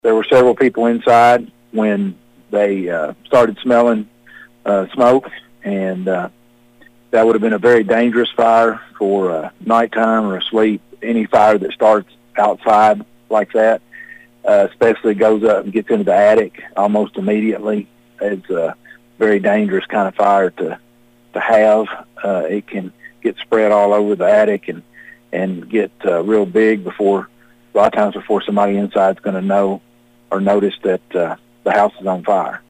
There were several people inside when they started smelling smoke, and that would have been a very dangerous fire for nighttime or asleep. Any fire that starts outside like that, especially goes up and gets into the attic almost immediately. It's a very dangerous kind of fire to have. It can get spread all over the attic and get real big a lot of times before somebody inside is going to know or notice that the house is on fire.